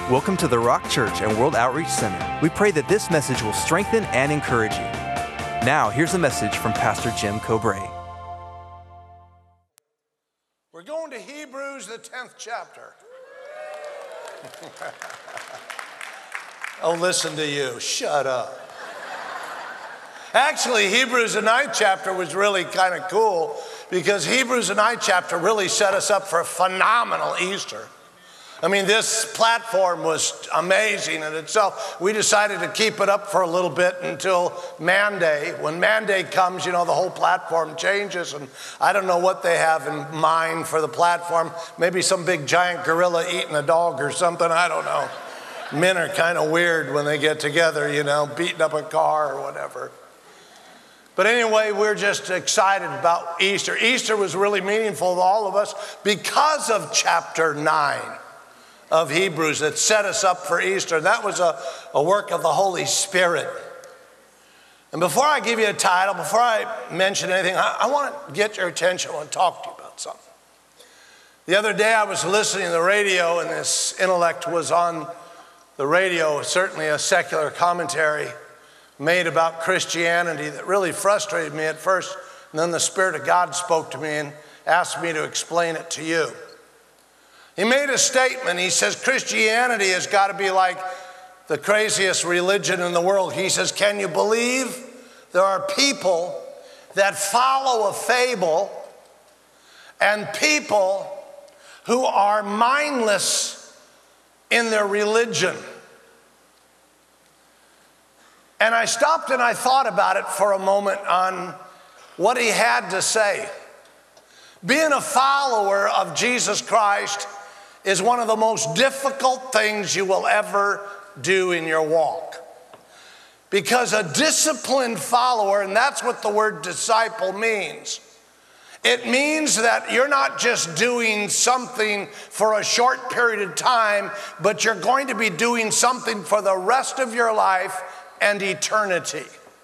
Welcome to the Rock Church and World Outreach Center. We pray that this message will strengthen and encourage you. Now, here's a message from Pastor Jim Cobrae. We're going to Hebrews, the 10th chapter. Oh, listen to you. Shut up. Actually, Hebrews, the 9th chapter was really kind of cool because Hebrews, the 9th chapter really set us up for a phenomenal Easter. I mean, this platform was amazing in itself. We decided to keep it up for a little bit until Man Day. When Man Day comes, you know, the whole platform changes, and I don't know what they have in mind for the platform. Maybe some big giant gorilla eating a dog or something, I don't know. Men are kind of weird when they get together, you know, beating up a car or whatever. But anyway, we're just excited about Easter. Easter was really meaningful to all of us because of chapter 9. Of Hebrews that set us up for Easter. That was a work of the Holy Spirit. And before I give you a title, before I mention anything, I want to get your attention. I want to talk to you about something. The other day I was listening to the radio, and this intellect was on the radio, certainly a secular commentary made about Christianity that really frustrated me at first. And then the Spirit of God spoke to me and asked me to explain it to you. He made a statement. He says, Christianity has got to be like the craziest religion in the world. He says, can you believe there are people that follow a fable and people who are mindless in their religion? And I stopped and I thought about it for a moment on what he had to say. Being a follower of Jesus Christ is one of the most difficult things you will ever do in your walk. Because a disciplined follower, and that's what the word disciple means, it means that you're not just doing something for a short period of time, but you're going to be doing something for the rest of your life and eternity.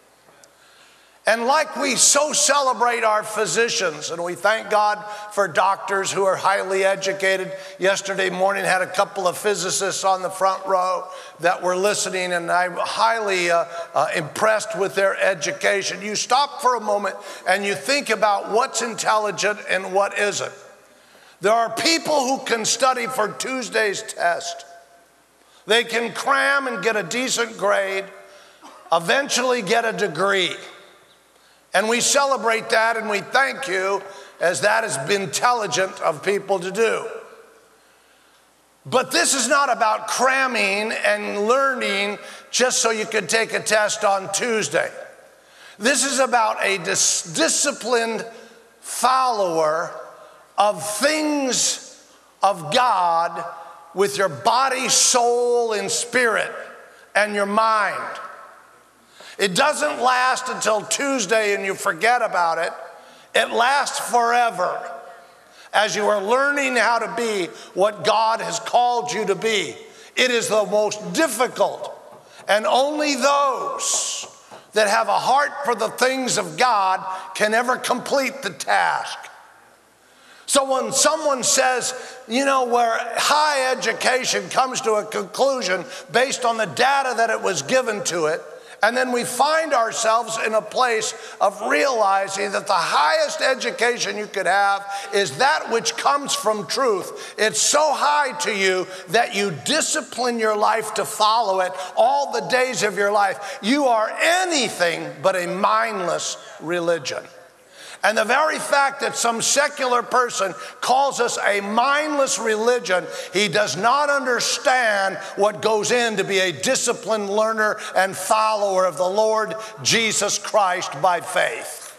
And like we so celebrate our physicians, and we thank God for doctors who are highly educated. Yesterday morning had a couple of physicists on the front row that were listening, and I'm highly impressed with their education. You stop for a moment and you think about what's intelligent and what isn't. There are people who can study for Tuesday's test. They can cram and get a decent grade, eventually get a degree. And we celebrate that and we thank you, as that has been intelligent of people to do. But this is not about cramming and learning just so you could take a test on Tuesday. This is about a disciplined follower of things of God with your body, soul, and spirit, and your mind. It doesn't last until Tuesday and you forget about it. It lasts forever as you are learning how to be what God has called you to be. It is the most difficult, and only those that have a heart for the things of God can ever complete the task. So when someone says, you know, where high education comes to a conclusion based on the data that it was given to it, and then we find ourselves in a place of realizing that the highest education you could have is that which comes from truth. It's so high to you that you discipline your life to follow it all the days of your life. You are anything but a mindless religion. And the very fact that some secular person calls us a mindless religion, he does not understand what goes in to be a disciplined learner and follower of the Lord Jesus Christ by faith.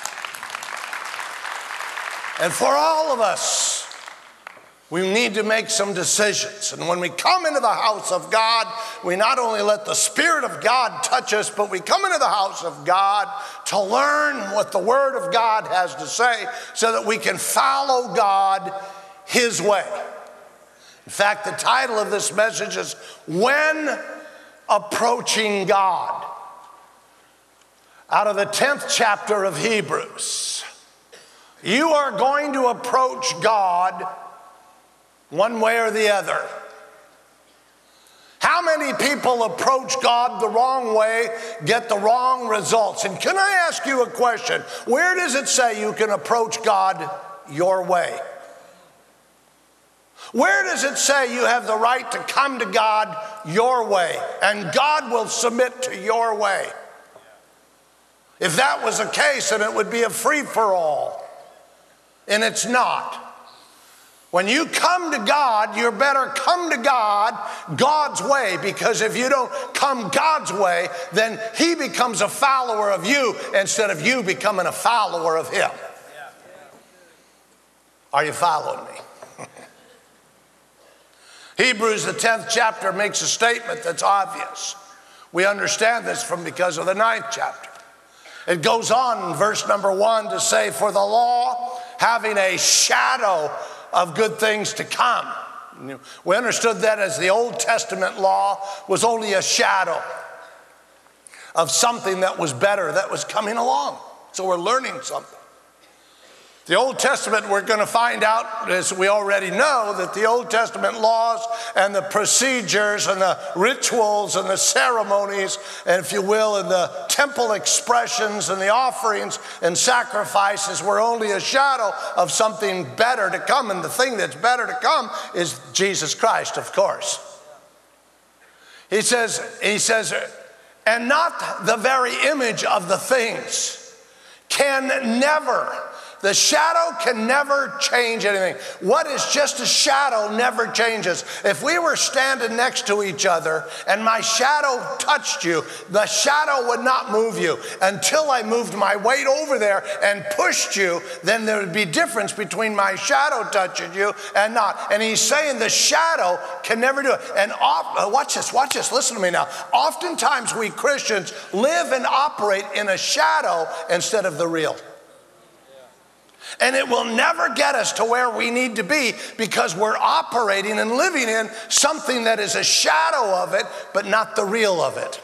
And for all of us, we need to make some decisions. And when we come into the house of God, we not only let the Spirit of God touch us, but we come into the house of God to learn what the Word of God has to say so that we can follow God His way. In fact, the title of this message is When Approaching God. Out of the 10th chapter of Hebrews. You are going to approach God one way or the other. many people approach God the wrong way, get the wrong results? And can I ask you a question? Where does it say you can approach God your way? Where does it say you have the right to come to God your way and God will submit to your way? If that was the case, then it would be a free-for-all. And it's not. When you come to God, you better come to God God's way, because if you don't come God's way, then he becomes a follower of you instead of you becoming a follower of him. Are you following me? Hebrews, the 10th chapter, makes a statement that's obvious. We understand this because of the 9th chapter. It goes on in verse number 1 to say, for the law having a shadow of good things to come. We understood that as the Old Testament law was only a shadow of something that was better, that was coming along. So we're learning something. The Old Testament, we're going to find out, as we already know, that the Old Testament laws and the procedures and the rituals and the ceremonies, and if you will, and the temple expressions and the offerings and sacrifices were only a shadow of something better to come. And the thing that's better to come is Jesus Christ, of course. He says, and not the very image of the things can never. The shadow can never change anything. What is just a shadow never changes. If we were standing next to each other and my shadow touched you, the shadow would not move you. Until I moved my weight over there and pushed you, then there would be difference between my shadow touching you and not. And he's saying the shadow can never do it. And watch this, listen to me now. Oftentimes we Christians live and operate in a shadow instead of the real. And it will never get us to where we need to be because we're operating and living in something that is a shadow of it, but not the real of it.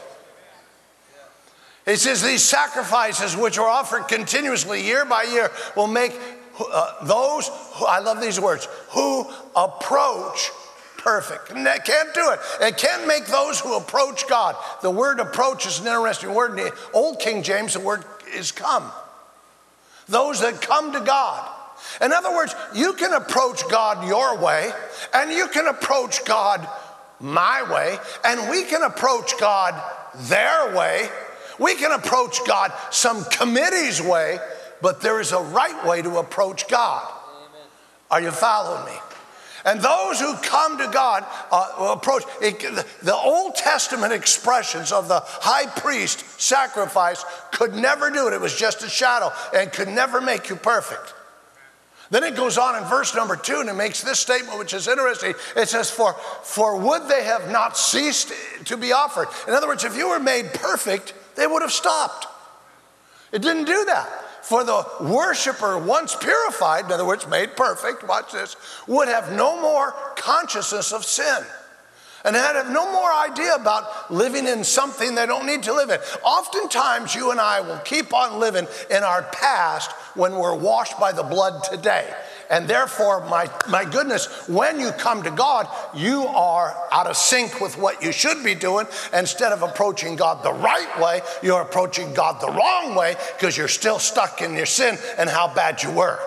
It says these sacrifices which are offered continuously year by year will make those, I love these words, who approach perfect. And that can't do it. It can't make those who approach God. The word approach is an interesting word. In the Old King James, the word is come. Those that come to God. In other words, you can approach God your way, and you can approach God my way, and we can approach God their way. We can approach God some committee's way, but there is a right way to approach God. Amen. Are you following me? And those who come to God approach. The Old Testament expressions of the high priest sacrifice could never do it. It was just a shadow and could never make you perfect. Then it goes on in verse number 2 and it makes this statement, which is interesting. It says, for would they have not ceased to be offered? In other words, if you were made perfect, they would have stopped. It didn't do that. For the worshiper, once purified, in other words, made perfect, watch this, would have no more consciousness of sin. And have no more idea about living in something they don't need to live in. Oftentimes, you and I will keep on living in our past when we're washed by the blood today. And therefore, my goodness, when you come to God, you are out of sync with what you should be doing. Instead of approaching God the right way, you're approaching God the wrong way because you're still stuck in your sin and how bad you were.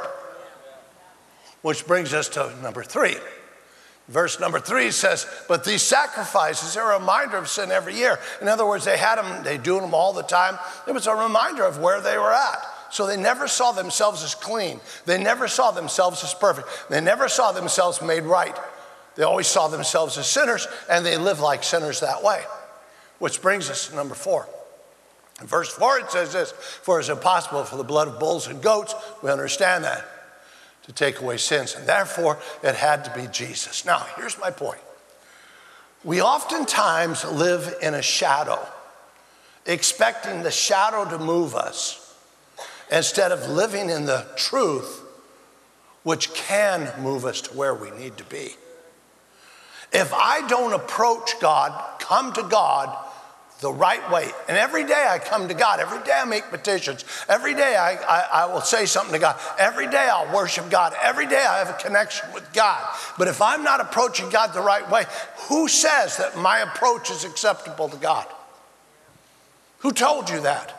Which brings us to number 3. Verse number 3 says, but these sacrifices are a reminder of sin every year. In other words, they had them, they do them all the time. It was a reminder of where they were at. So they never saw themselves as clean. They never saw themselves as perfect. They never saw themselves made right. They always saw themselves as sinners, and they lived like sinners that way. Which brings us to number 4. In verse 4 it says this, for it is impossible for the blood of bulls and goats, we understand that, to take away sins. And therefore, it had to be Jesus. Now, here's my point. We oftentimes live in a shadow, expecting the shadow to move us, instead of living in the truth, which can move us to where we need to be. If I don't approach God, come to God the right way. And every day I come to God. Every day I make petitions. Every day I will say something to God. Every day I'll worship God. Every day I have a connection with God. But if I'm not approaching God the right way, who says that my approach is acceptable to God? Who told you that?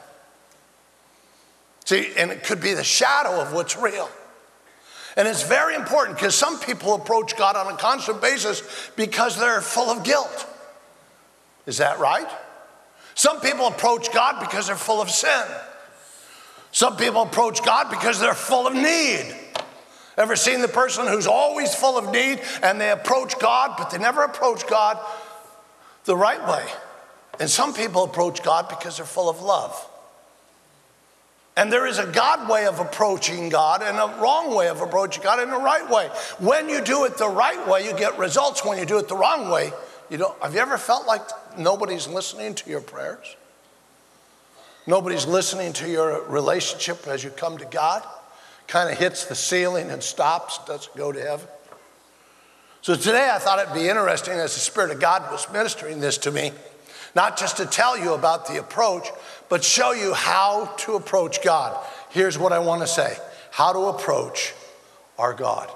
See, and it could be the shadow of what's real. And it's very important because some people approach God on a constant basis because they're full of guilt. Is that right? Some people approach God because they're full of sin. Some people approach God because they're full of need. Ever seen the person who's always full of need and they approach God, but they never approach God the right way? And some people approach God because they're full of love. And there is a God way of approaching God and a wrong way of approaching God and a right way. When you do it the right way, you get results. When you do it the wrong way, you don't. Have you ever felt like nobody's listening to your prayers? Nobody's listening to your relationship as you come to God? Kind of hits the ceiling and stops, doesn't go to heaven. So today I thought it'd be interesting as the Spirit of God was ministering this to me, not just to tell you about the approach, but show you how to approach God. Here's what I want to say. How to approach our God.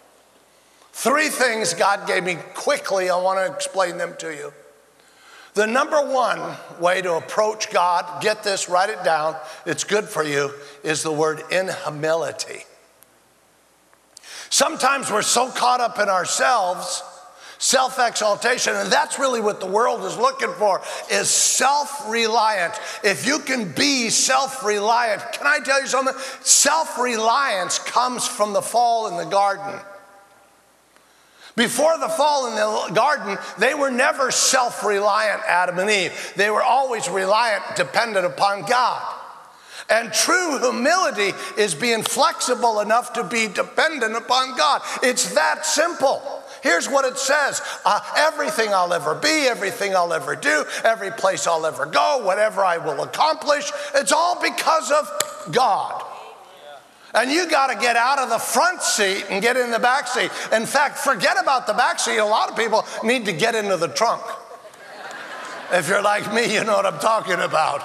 3 things God gave me quickly. I want to explain them to you. The number one way to approach God, get this, write it down, it's good for you, is the word in humility. Sometimes we're so caught up in ourselves, self-exaltation, and that's really what the world is looking for, is self-reliant. If you can be self-reliant, can I tell you something? Self-reliance comes from the fall in the garden. Before the fall in the garden, they were never self-reliant, Adam and Eve. They were always reliant, dependent upon God. And true humility is being flexible enough to be dependent upon God. It's that simple. Here's what it says. Everything I'll ever be, everything I'll ever do, every place I'll ever go, whatever I will accomplish, it's all because of God. And you got to get out of the front seat and get in the back seat. In fact, forget about the back seat. A lot of people need to get into the trunk. If you're like me, you know what I'm talking about.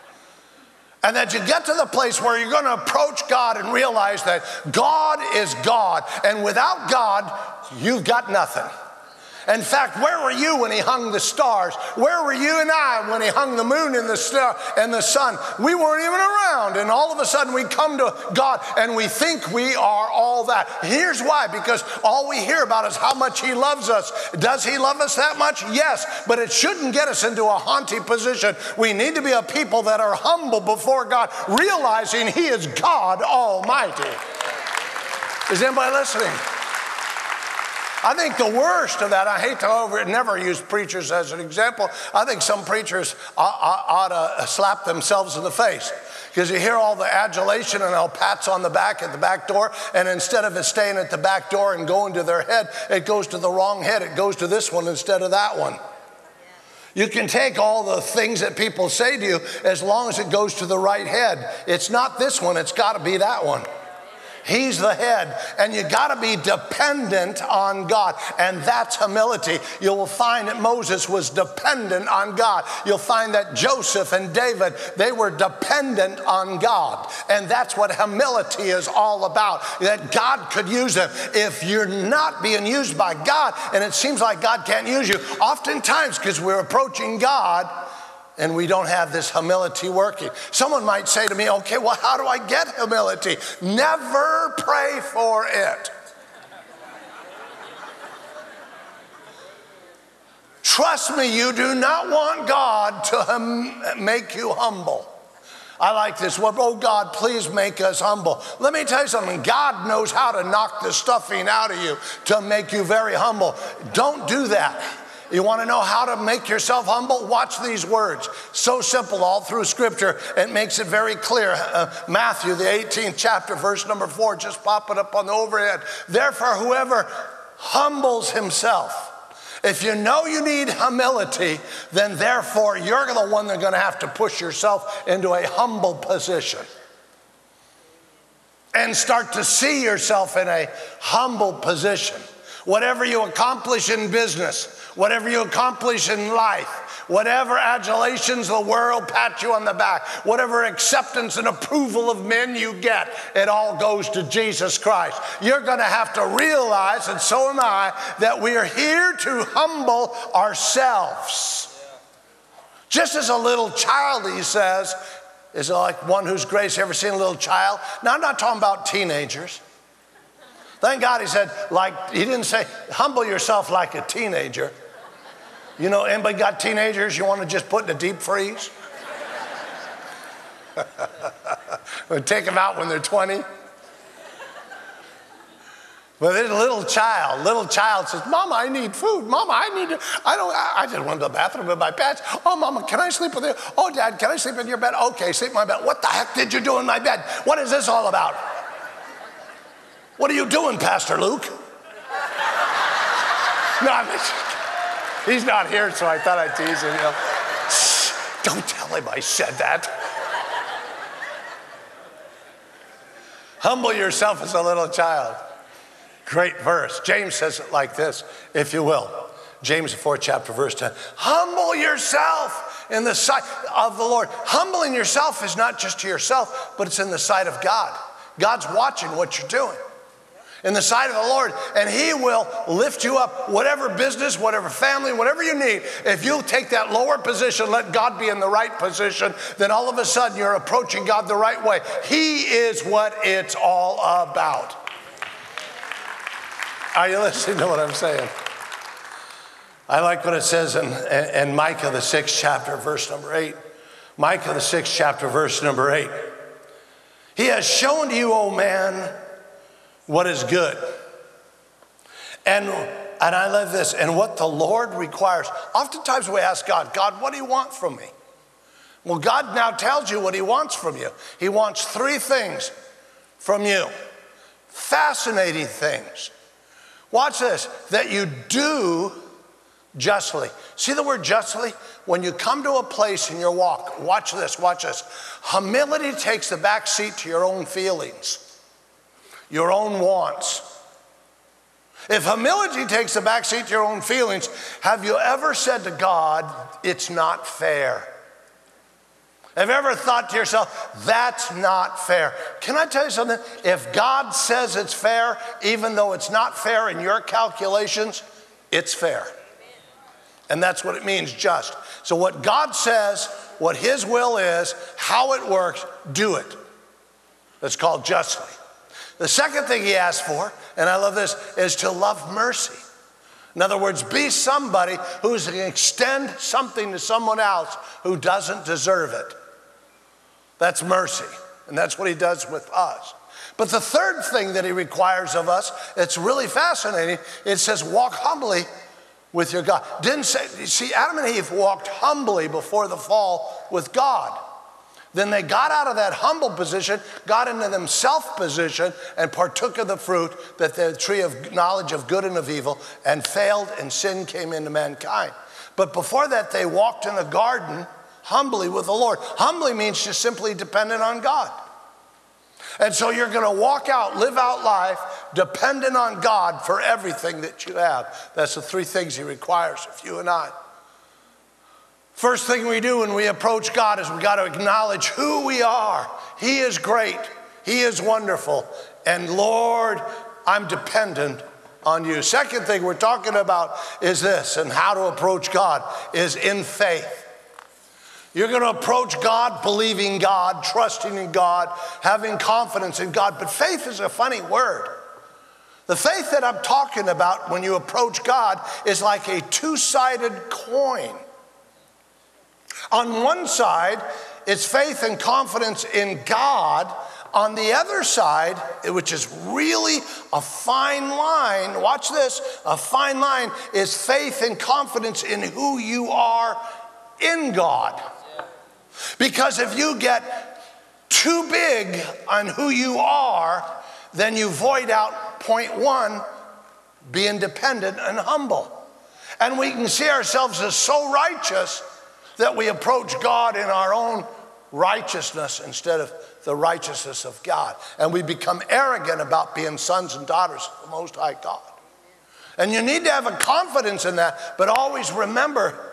And that you get to the place where you're going to approach God and realize that God is God. And without God, you've got nothing. In fact, where were you when he hung the stars? Where were you and I when he hung the moon and the star and the sun? We weren't even around. And all of a sudden we come to God and we think we are all that. Here's why. Because all we hear about is how much he loves us. Does he love us that much? Yes. But it shouldn't get us into a haughty position. We need to be a people that are humble before God, realizing he is God Almighty. Is anybody listening? I think the worst of that, I hate to never use preachers as an example. I think some preachers ought to slap themselves in the face. Because you hear all the adulation and all pats on the back at the back door, and instead of it staying at the back door and going to their head, it goes to the wrong head. It goes to this one instead of that one. You can take all the things that people say to you as long as it goes to the right head. It's not this one, it's got to be that one. He's the head, and you got to be dependent on God, and that's humility. You will find that Moses was dependent on God. You'll find that Joseph and David, they were dependent on God, and that's what humility is all about, that God could use them. If you're not being used by God, and it seems like God can't use you, oftentimes because we're approaching God, and we don't have this humility working. Someone might say to me, okay, well, how do I get humility? Never pray for it. Trust me, you do not want God to make you humble. I like this. Well, oh, God, please make us humble. Let me tell you something. God knows how to knock the stuffing out of you to make you very humble. Don't do that. You want to know how to make yourself humble? Watch these words. So simple all through Scripture. It makes it very clear. Matthew, the 18th chapter, verse number 4, just pop it up on the overhead. Therefore, whoever humbles himself. If you know you need humility, then therefore you're the one that's going to have to push yourself into a humble position. And start to see yourself in a humble position. Whatever you accomplish in business, whatever you accomplish in life, Whatever adulations the world pat you on the back, whatever acceptance and approval of men you get, it all goes to Jesus Christ. You're going to have to realize, and so am I, that we are here to humble ourselves. Just as a little child, he says, is like one whose grace. You ever seen a little child? Now, I'm not talking about teenagers. Thank God he said, he didn't say, humble yourself like a teenager. You know, anybody got teenagers you want to just put in the deep freeze? Or take them out when they're 20? But there's a little child says, Mama, I need food. Mama, I just went to the bathroom with my pets. Oh, Mama, can I sleep with you? Oh, Dad, can I sleep in your bed? Okay, sleep in my bed. What the heck did you do in my bed? What is this all about? What are you doing, Pastor Luke? No, he's not here, so I thought I'd tease him. You know. Shh, don't tell him I said that. Humble yourself as a little child. Great verse. James says it like this, if you will. James 4, chapter verse 10. Humble yourself in the sight of the Lord. Humbling yourself is not just to yourself, but it's in the sight of God. God's watching what you're doing. In the sight of the Lord, and he will lift you up, whatever business, whatever family, whatever you need. If you take that lower position, let God be in the right position, then all of a sudden you're approaching God the right way. He is what it's all about. Are you listening to what I'm saying? I like what it says in Micah, the 6th chapter, verse number 8. Micah, the 6th chapter, verse number 8. He has shown to you, O man, what is good. And I love this, and what the Lord requires. Oftentimes we ask God, God, what do you want from me? Well, God now tells you what he wants from you. He wants 3 things from you. Fascinating things. Watch this, that you do justly. See the word justly? When you come to a place in your walk, watch this, watch this. Humility takes the back seat to your own feelings, your own wants. If humility takes the back seat to your own feelings, have you ever said to God, it's not fair? Have you ever thought to yourself, that's not fair? Can I tell you something? If God says it's fair, even though it's not fair in your calculations, it's fair. And that's what it means, just. So what God says, what his will is, how it works, do it. That's called justly. The second thing he asks for, and I love this, is to love mercy. In other words, be somebody who's going to extend something to someone else who doesn't deserve it. That's mercy, and that's what he does with us. But the third thing that he requires of us, it's really fascinating. It says, walk humbly with your God. Didn't say, see, Adam and Eve walked humbly before the fall with God. Then they got out of that humble position, got into them self-position, and partook of the fruit, that the tree of knowledge of good and of evil, and failed, and sin came into mankind. But before that, they walked in the garden humbly with the Lord. Humbly means just simply dependent on God. And so you're going to walk out, live out life dependent on God for everything that you have. That's the 3 things he requires of you and I. First thing we do when we approach God is we got to acknowledge who we are. He is great. He is wonderful. And Lord, I'm dependent on you. Second thing we're talking about is this, and how to approach God is in faith. You're going to approach God believing God, trusting in God, having confidence in God. But faith is a funny word. The faith that I'm talking about when you approach God is like a 2-sided coin. On one side, it's faith and confidence in God. On the other side, which is really a fine line, watch this, a fine line is faith and confidence in who you are in God. Because if you get too big on who you are, then you void out point 1, being dependent and humble. And we can see ourselves as so righteous that we approach God in our own righteousness instead of the righteousness of God. And we become arrogant about being sons and daughters of the Most High God. And you need to have a confidence in that, but always remember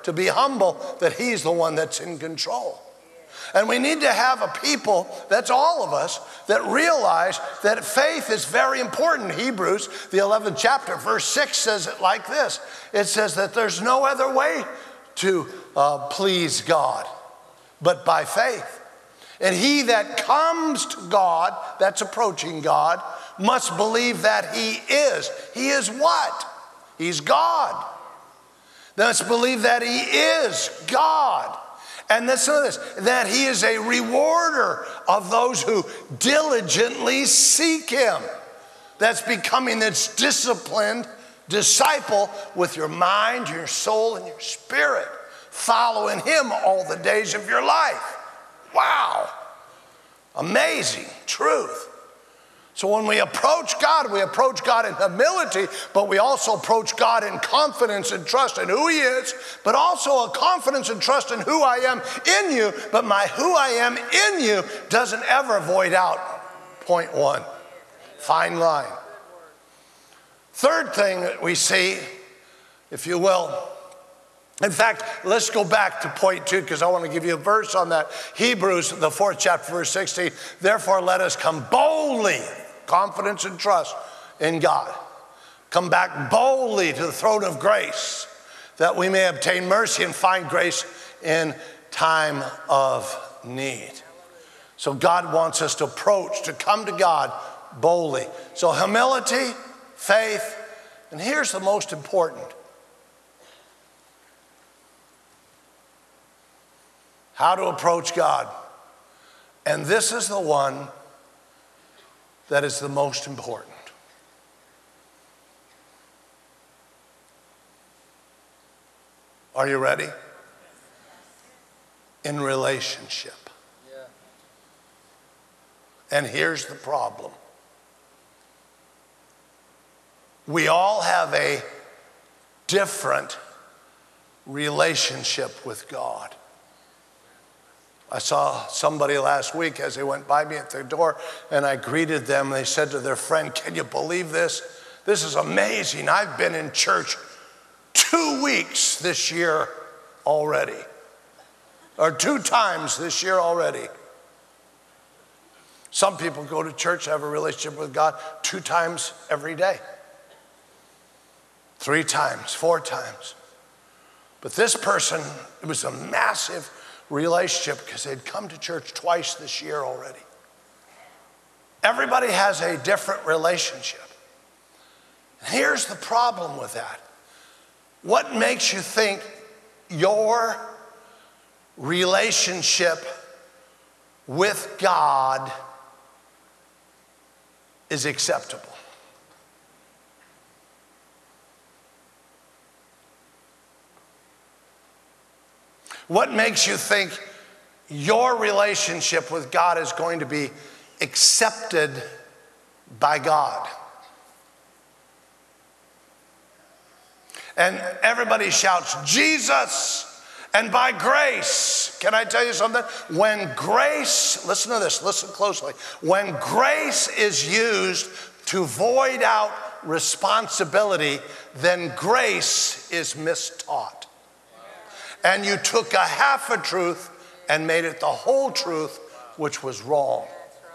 to be humble that he's the one that's in control. And we need to have a people, that's all of us, that realize that faith is very important. Hebrews, the 11th chapter, verse 6 says it like this. It says that there's no other way to please God but by faith. And he that comes to God, that's approaching God, must believe that he is. He is what? He's God. Must believe that he is God. And listen to this, that he is a rewarder of those who diligently seek him. That's becoming this disciplined disciple with your mind, your soul, and your spirit, following him all the days of your life. Wow. Amazing truth. So when we approach God in humility, but we also approach God in confidence and trust in who he is, but also a confidence and trust in who I am in you, but my who I am in you doesn't ever void out. Point one, fine line. Third thing that we see, if you will, in fact, let's go back to point 2 because I want to give you a verse on that. Hebrews, the 4th chapter, verse 16. Therefore, let us come boldly, confidence and trust in God. Come back boldly to the throne of grace that we may obtain mercy and find grace in time of need. So God wants us to approach, to come to God boldly. So humility, faith, and here's the most important. How to approach God. And this is the one that is the most important. Are you ready? In relationship. Yeah. And here's the problem. We all have a different relationship with God. I saw somebody last week as they went by me at their door, and I greeted them. They said to their friend, "Can you believe this? This is amazing. I've been in church 2 weeks this year already, or 2 times this year already." Some people go to church, have a relationship with God 2 times every day, 3 times, 4 times. But this person, it was a massive relationship because they'd come to church twice this year already. Everybody has a different relationship. Here's the problem with that. What makes you think your relationship with God is acceptable? What makes you think your relationship with God is going to be accepted by God? And everybody shouts, "Jesus," and by grace. Can I tell you something? When grace, listen to this, listen closely. When grace is used to void out responsibility, then grace is mistaught. And you took a half a truth and made it the whole truth, which was wrong.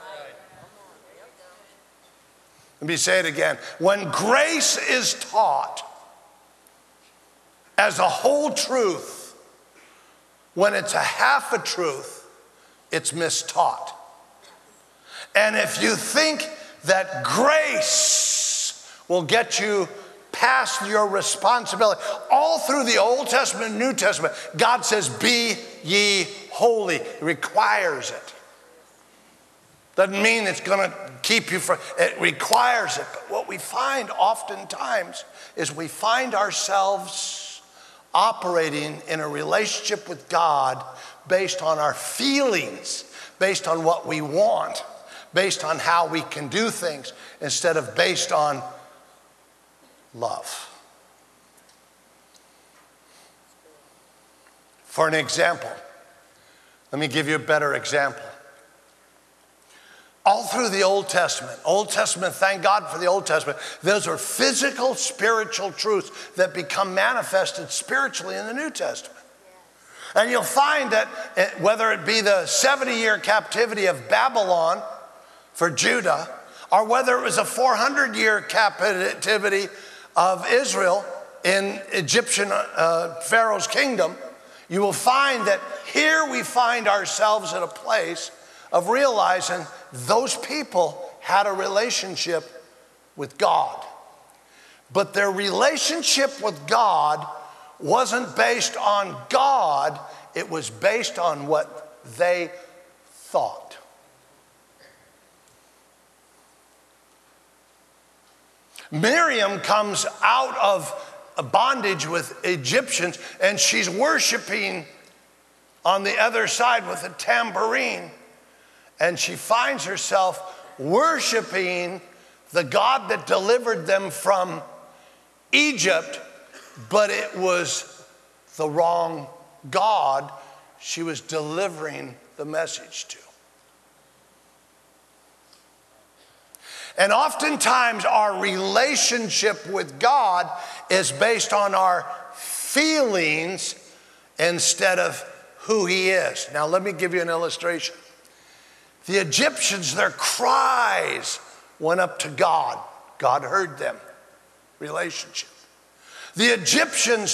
Let me say it again. When grace is taught as a whole truth, when it's a half a truth, it's mistaught. And if you think that grace will get you past your responsibility, all through the Old Testament and New Testament, God says, "Be ye holy." It requires it. Doesn't mean it's going to keep you from, it requires it. But what we find oftentimes is we find ourselves operating in a relationship with God based on our feelings, based on what we want, based on how we can do things, instead of based on love. For an example, let me give you a better example. all through the Old Testament. Old Testament, thank God for the Old Testament. Those are physical, spiritual truths that become manifested spiritually in the New Testament. And you'll find that whether it be the 70-year captivity of Babylon for Judah, or whether it was a 400-year captivity of Israel in Egyptian Pharaoh's kingdom, you will find that here we find ourselves at a place of realizing those people had a relationship with God. But their relationship with God wasn't based on God, it was based on what they thought. Miriam comes out of bondage with Egyptians, and she's worshiping on the other side with a tambourine. And she finds herself worshiping the God that delivered them from Egypt, but it was the wrong God she was delivering the message to. And oftentimes our relationship with God is based on our feelings instead of who He is. Now let me give you an illustration. The Egyptians, their cries went up to God. God heard them. Relationship. The Egyptians,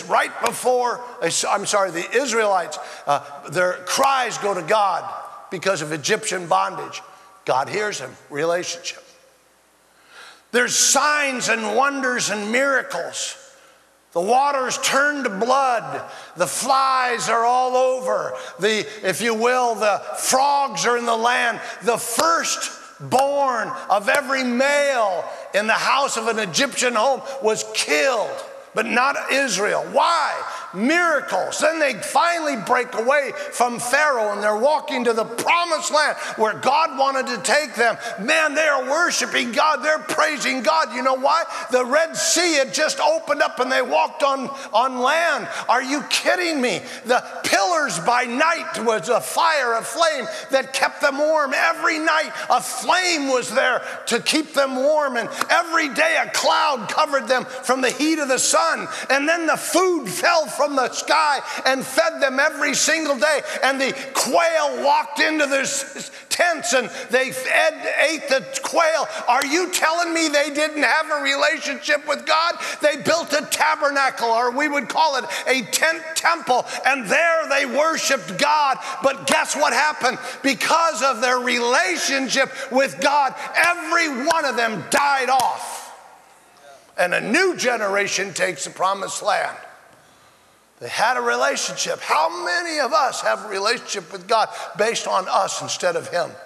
the Israelites, their cries go to God because of Egyptian bondage. God hears them. Relationship. There's signs and wonders and miracles. The waters turn to blood. The flies are all over. If you will, the frogs are in the land. The firstborn of every male in the house of an Egyptian home was killed, but not Israel. Why? Miracles. Then they finally break away from Pharaoh and they're walking to the promised land where God wanted to take them. Man, they are worshiping God. They're praising God. You know why? The Red Sea had just opened up and they walked on land. Are you kidding me? The pillars by night was a fire, a flame that kept them warm. Every night a flame was there to keep them warm, and every day a cloud covered them from the heat of the sun. And then the food fell from the sky and fed them every single day. And the quail walked into their tents and they ate the quail. Are you telling me they didn't have a relationship with God? They built a tabernacle, or we would call it a tent temple, and there they worshiped God. But guess what happened? Because of their relationship with God, every one of them died off. And a new generation takes the promised land. They had a relationship. How many of us have a relationship with God based on us instead of Him?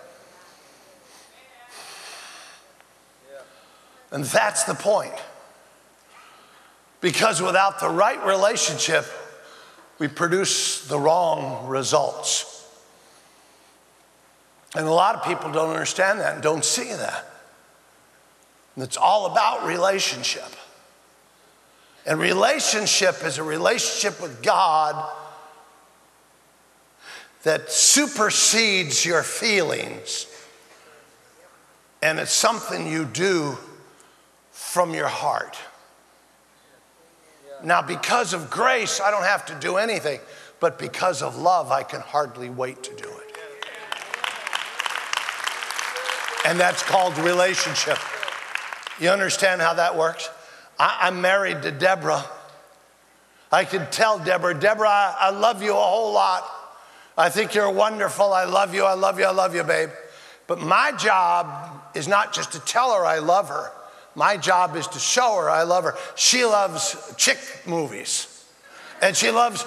And that's the point. Because without the right relationship, we produce the wrong results. And a lot of people don't understand that and don't see that. And it's all about relationship. And relationship is a relationship with God that supersedes your feelings. And it's something you do from your heart. Now, because of grace, I don't have to do anything. But because of love, I can hardly wait to do it. And that's called relationship. You understand how that works? I'm married to Deborah. I can tell Deborah, I love you a whole lot. I think you're wonderful. I love you, I love you, I love you, babe. But my job is not just to tell her I love her. My job is to show her I love her. She loves chick movies. And she loves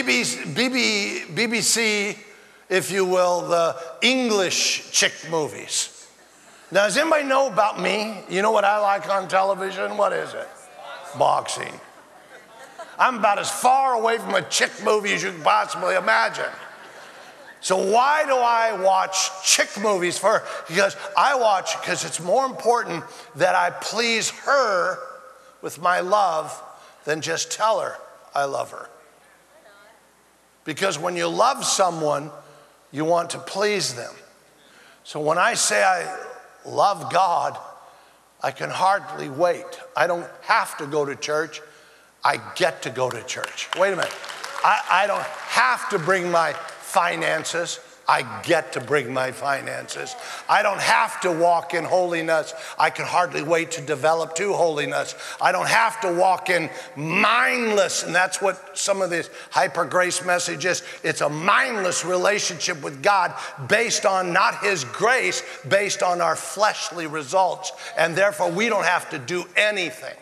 BBC, if you will, the English chick movies. Now, does anybody know about me? You know what I like on television? What is it? Boxing. I'm about as far away from a chick movie as you can possibly imagine. So why do I watch chick movies for? Because it's more important that I please her with my love than just tell her I love her. Because when you love someone, you want to please them. So when I say I love God, I can hardly wait. I don't have to go to church. I get to go to church. Wait a minute. I don't have to bring my finances. I get to bring my finances. I don't have to walk in holiness. I can hardly wait to develop to holiness. I don't have to walk in mindless, and that's what some of this hyper grace message is. It's a mindless relationship with God based on not his grace, based on our fleshly results. And therefore, we don't have to do anything.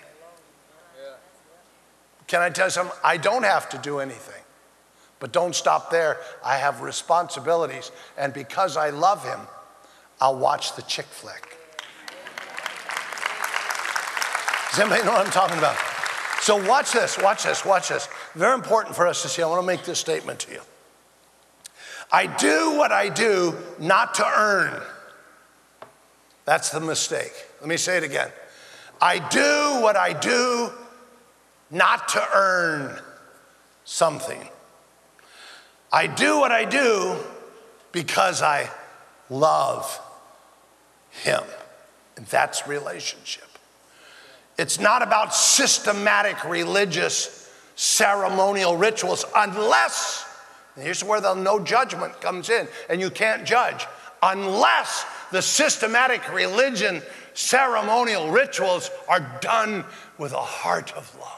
Can I tell you something? I don't have to do anything. But don't stop there. I have responsibilities. And because I love him, I'll watch the chick flick. Does anybody know what I'm talking about? So watch this, watch this, watch this. Very important for us to see. I want to make this statement to you. I do what I do not to earn. That's the mistake. Let me say it again. I do what I do not to earn something. I do what I do because I love him. And that's relationship. It's not about systematic religious ceremonial rituals unless, and here's where the no judgment comes in, and you can't judge, unless the systematic religion ceremonial rituals are done with a heart of love.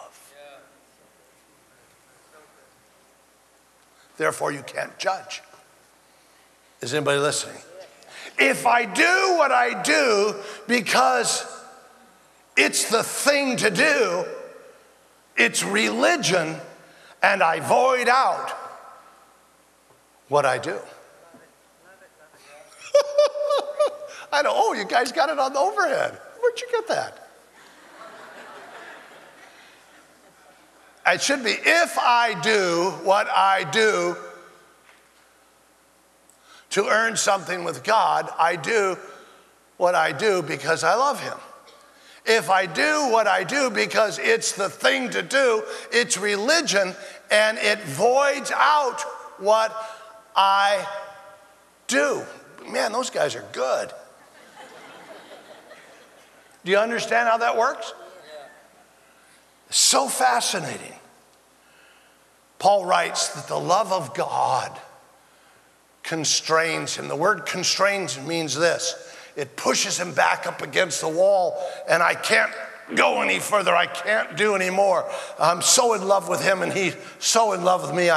Therefore, you can't judge. Is anybody listening? If I do what I do because it's the thing to do, it's religion, and I void out what I do. I know, oh, you guys got it on the overhead. Where'd you get that? It should be, if I do what I do to earn something with God, I do what I do because I love him. If I do what I do because it's the thing to do, it's religion, and it voids out what I do. Man, those guys are good. Do you understand how that works? So fascinating. Paul writes that the love of God constrains him. The word constrains means this. It pushes him back up against the wall, and I can't go any further. I can't do any more. I'm so in love with him, and he's so in love with me.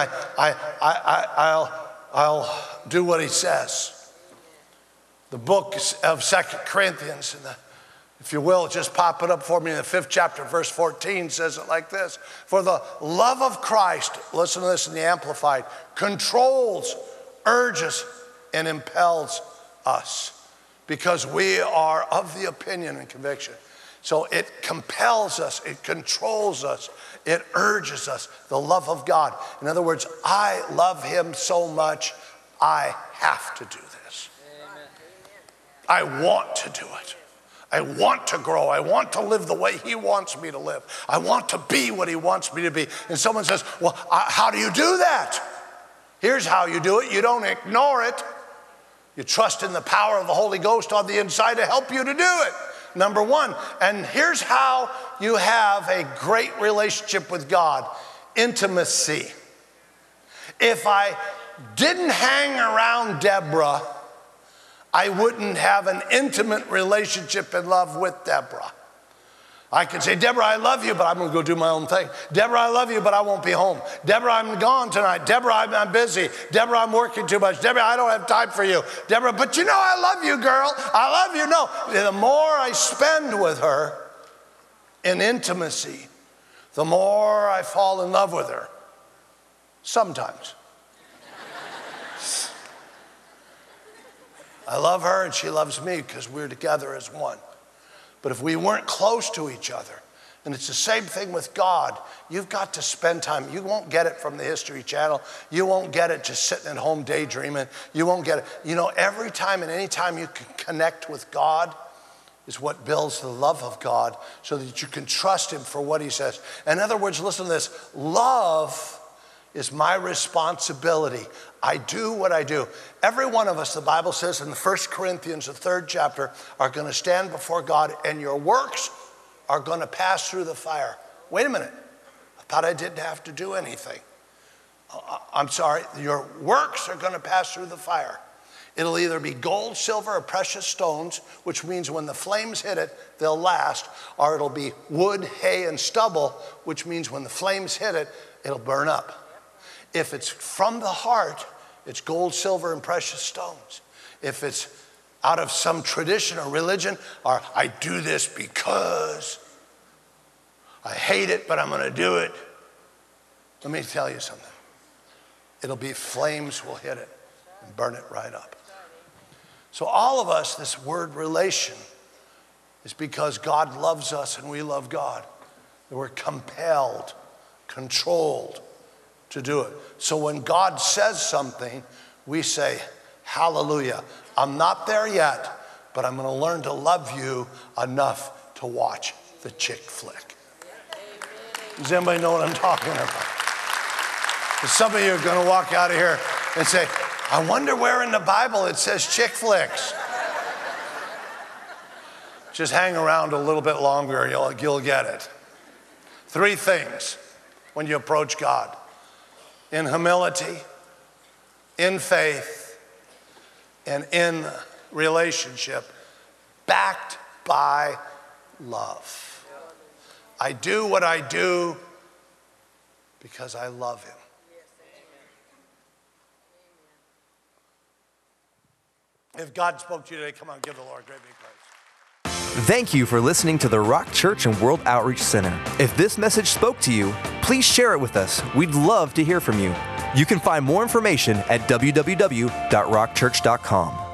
I'll do what he says. The book of 2 Corinthians, if you will, just pop it up for me in the 5th chapter, verse 14 says it like this. For the love of Christ, listen to this in the Amplified, controls, urges, and impels us because we are of the opinion and conviction. So it compels us, it controls us, it urges us, the love of God. In other words, I love him so much, I have to do this. Amen. I want to do it. I want to grow. I want to live the way he wants me to live. I want to be what he wants me to be. And someone says, well, how do you do that? Here's how you do it. You don't ignore it. You trust in the power of the Holy Ghost on the inside to help you to do it. Number one. And here's how you have a great relationship with God. Intimacy. If I didn't hang around Deborah, I wouldn't have an intimate relationship and love with Deborah. I could say, Deborah, I love you, but I'm going to go do my own thing. Deborah, I love you, but I won't be home. Deborah, I'm gone tonight. Deborah, I'm busy. Deborah, I'm working too much. Deborah, I don't have time for you. Deborah, but you know I love you, girl. I love you. No, the more I spend with her in intimacy, the more I fall in love with her. Sometimes. I love her and she loves me because we're together as one. But if we weren't close to each other, and it's the same thing with God, you've got to spend time. You won't get it from the History Channel. You won't get it just sitting at home daydreaming. You won't get it. You know, every time and any time you can connect with God is what builds the love of God so that you can trust him for what he says. In other words, listen to this. Love is my responsibility. I do what I do. Every one of us, the Bible says in the 1 Corinthians, the 3rd chapter, are going to stand before God, and your works are going to pass through the fire. Wait a minute. I thought I didn't have to do anything. I'm sorry. Your works are going to pass through the fire. It'll either be gold, silver, or precious stones, which means when the flames hit it, they'll last, or it'll be wood, hay, and stubble, which means when the flames hit it, it'll burn up. If it's from the heart, it's gold, silver, and precious stones. If it's out of some tradition or religion, or I do this because I hate it, but I'm going to do it. Let me tell you something. It'll be flames will hit it and burn it right up. So all of us, this word relation is because God loves us and we love God. We're compelled, controlled to do it. So when God says something, we say, hallelujah. I'm not there yet, but I'm going to learn to love you enough to watch the chick flick. Does anybody know what I'm talking about? Some of you are going to walk out of here and say, I wonder where in the Bible it says chick flicks. Just hang around a little bit longer, you'll get it. 3 things when you approach God. In humility, in faith, and in relationship, backed by love. I do what I do because I love him. If God spoke to you today, come on, give the Lord great big praise. Thank you for listening to the Rock Church and World Outreach Center. If this message spoke to you, please share it with us. We'd love to hear from you. You can find more information at www.rockchurch.com.